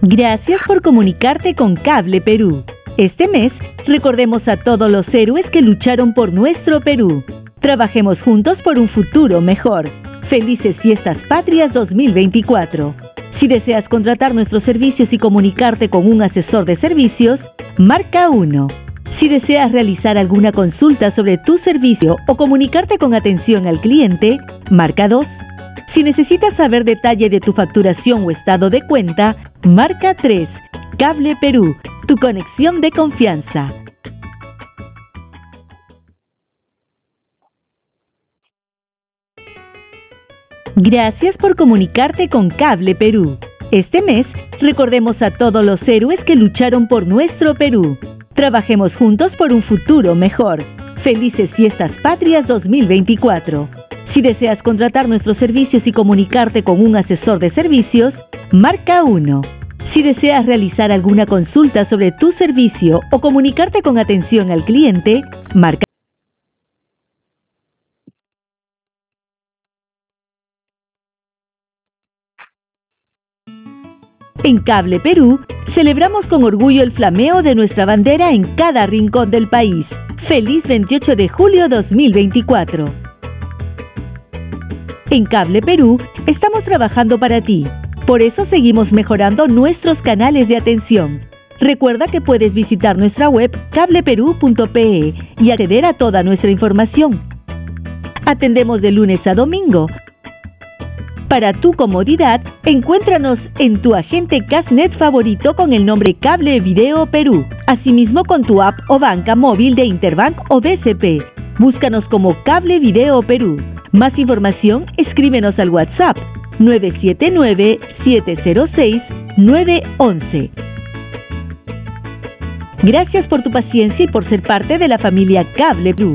Gracias por comunicarte con Cable Perú. Este mes, recordemos a todos los héroes que lucharon por nuestro Perú. Trabajemos juntos por un futuro mejor. Felices Fiestas Patrias 2024. Si deseas contratar nuestros servicios y comunicarte con un asesor de servicios, marca 1. Si deseas realizar alguna consulta sobre tu servicio o comunicarte con atención al cliente, marca 2. Si necesitas saber detalle de tu facturación o estado de cuenta, marca 3. Cable Perú, tu conexión de confianza. Gracias por comunicarte con Cable Perú. Este mes, recordemos a todos los héroes que lucharon por nuestro Perú. Trabajemos juntos por un futuro mejor. Felices Fiestas Patrias 2024. Si deseas contratar nuestros servicios y comunicarte con un asesor de servicios, marca 1. Si deseas realizar alguna consulta sobre tu servicio o comunicarte con atención al cliente, marca. En Cable Perú, celebramos con orgullo el flameo de nuestra bandera en cada rincón del país. ¡Feliz 28 de julio 2024! En Cable Perú, estamos trabajando para ti. Por eso seguimos mejorando nuestros canales de atención. Recuerda que puedes visitar nuestra web cableperú.pe y acceder a toda nuestra información. Atendemos de lunes a domingo. Para tu comodidad, encuéntranos en tu agente Casnet favorito con el nombre Cable Video Perú. Asimismo con tu app o banca móvil de Interbank o BCP. Búscanos como Cable Video Perú. Más información, escríbenos al WhatsApp 979-706-911. Gracias por tu paciencia y por ser parte de la familia Cable Perú.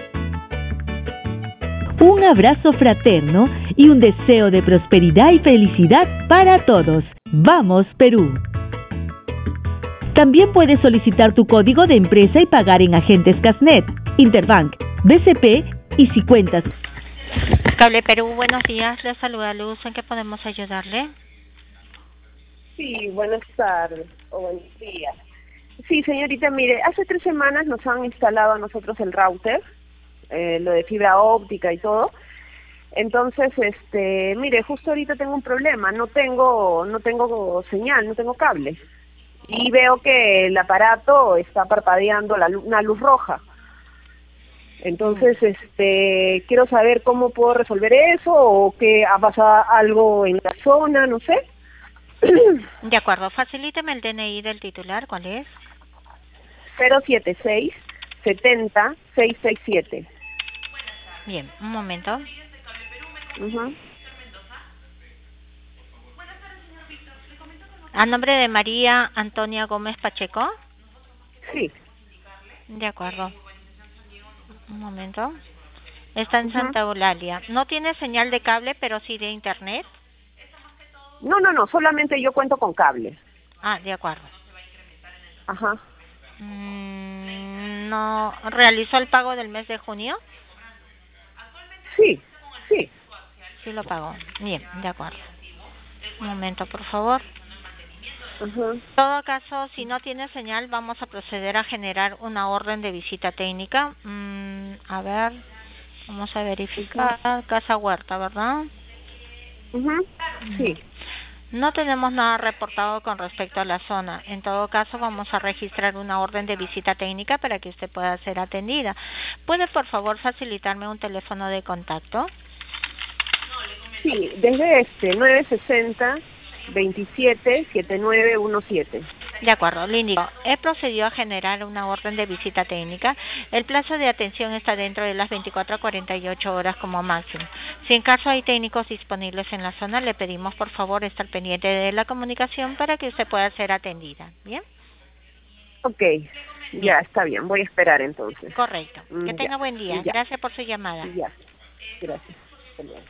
Un abrazo fraterno y un deseo de prosperidad y felicidad para todos. ¡Vamos, Perú! También puedes solicitar tu código de empresa y pagar en agentes Casnet, Interbank, BCP y si cuentas. Cable Perú, buenos días. Le saluda Luz. ¿En qué podemos ayudarle? Sí, buenas tardes o buenos días. Sí, señorita, mire, hace 3 semanas nos han instalado a nosotros el router, lo de fibra óptica y todo. Entonces, mire, justo ahorita tengo un problema, no tengo señal, no tengo cable. Y veo que el aparato está parpadeando una luz roja. Entonces, quiero saber cómo puedo resolver eso o que ha pasado algo en la zona, no sé. De acuerdo, facilíteme el DNI del titular, ¿cuál es? 076 70 667. Bien, un momento. ¿A nombre de María Antonia Gómez Pacheco? Sí. De acuerdo. Un momento. Está en Santa Eulalia. No tiene señal de cable, pero sí de internet. No, solamente yo cuento con cable. Ah, de acuerdo. Ajá. ¿No realizó el pago del mes de junio? Sí. Sí lo pagó. Bien, de acuerdo. Un momento, por favor. En todo caso, si no tiene señal, vamos a proceder a generar una orden de visita técnica. A ver, vamos a verificar. Casa Huerta, ¿verdad? Sí. No tenemos nada reportado con respecto a la zona. En todo caso, vamos a registrar una orden de visita técnica para que usted pueda ser atendida. ¿Puede, por favor, facilitarme un teléfono de contacto? Sí, desde 960 27 7917. De acuerdo, le indico. He procedido a generar una orden de visita técnica. El plazo de atención está dentro de las 24 a 48 horas como máximo. Si en caso hay técnicos disponibles en la zona, le pedimos por favor estar pendiente de la comunicación para que usted pueda ser atendida. ¿Bien? Ok, ya está bien. Voy a esperar entonces. Correcto. Que tenga buen día. Ya. Gracias por su llamada. Ya, gracias. Hasta luego.